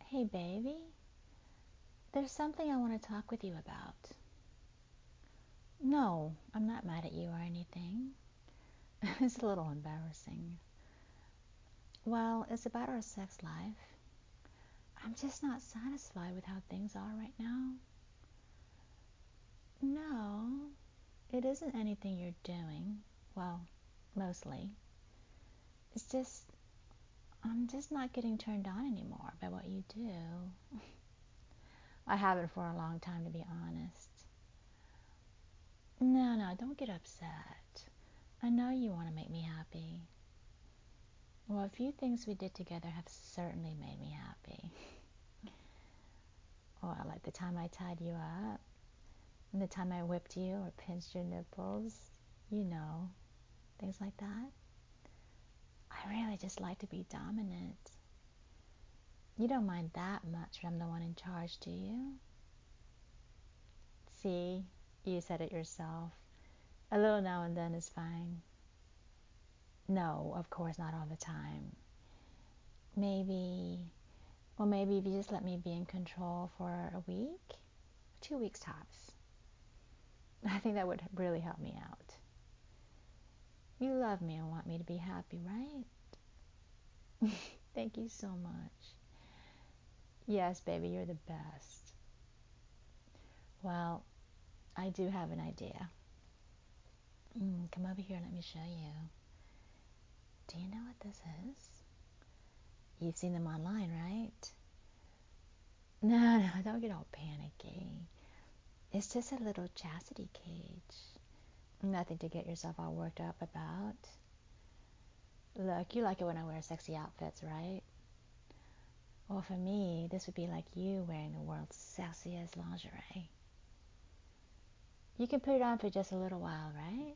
Hey, baby, there's something I want to talk with you about. No, I'm not mad at you or anything. It's a little embarrassing. Well, it's about our sex life. I'm just not satisfied with how things are right now. No, it isn't anything you're doing. Well, mostly. It's just, I'm just not getting turned on anymore by what you do. I haven't for a long time, to be honest. No, don't get upset. I know you want to make me happy. Well, a few things we did together have certainly made me happy. Well, like the time I tied you up, and the time I whipped you or pinched your nipples, you know, things like that. I really just like to be dominant. You don't mind that much when I'm the one in charge, do you? See, you said it yourself. A little now and then is fine. No, of course, not all the time. Maybe, maybe if you just let me be in control for a week, 2 weeks tops. I think that would really help me out. You love me and want me to be happy, right? Thank you so much. Yes, baby, you're the best. Well, I do have an idea. Come over here, let me show you. Do you know what this is? You've seen them online, right? No, don't get all panicky. It's just a little chastity cage. Nothing to get yourself all worked up about. Look, you like it when I wear sexy outfits, right? Well, for me, this would be like you wearing the world's sexiest lingerie. You can put it on for just a little while, right?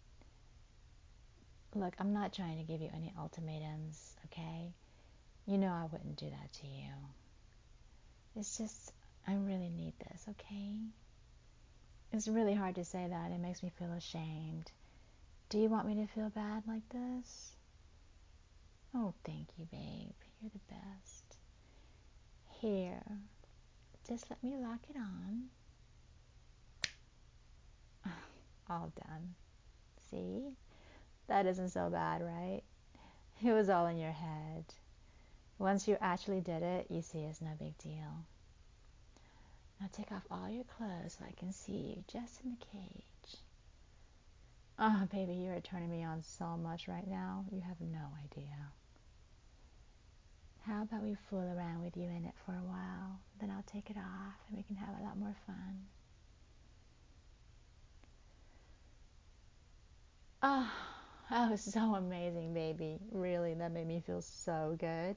Look, I'm not trying to give you any ultimatums, okay? You know I wouldn't do that to you. It's just, I really need this, okay? It's really hard to say that. It makes me feel ashamed. Do you want me to feel bad like this? Oh, thank you, babe. You're the best. Here, just let me lock it on. All done. See? That isn't so bad, right? It was all in your head. Once you actually did it, you see it's no big deal. Now take off all your clothes so I can see you just in the cage. Oh, baby, you are turning me on so much right now. You have no idea. How about we fool around with you in it for a while? Then I'll take it off and we can have a lot more fun. Oh, that was so amazing, baby. Really, that made me feel so good.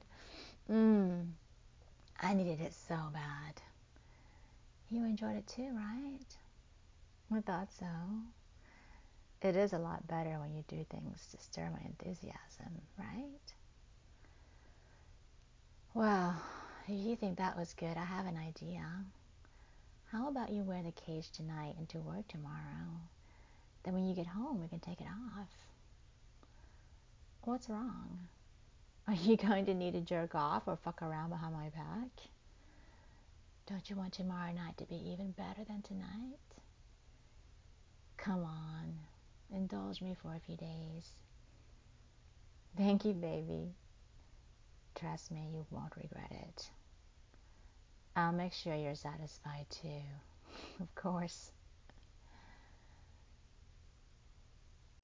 I needed it so bad. You enjoyed it too, right? I thought so. It is a lot better when you do things to stir my enthusiasm, right? Well, if you think that was good, I have an idea. How about you wear the cage tonight and to work tomorrow? Then when you get home, we can take it off. What's wrong? Are you going to need to jerk off or fuck around behind my back? Don't you want tomorrow night to be even better than tonight? Come on, indulge me for a few days. Thank you, baby. Trust me, you won't regret it. I'll make sure you're satisfied too. Of course.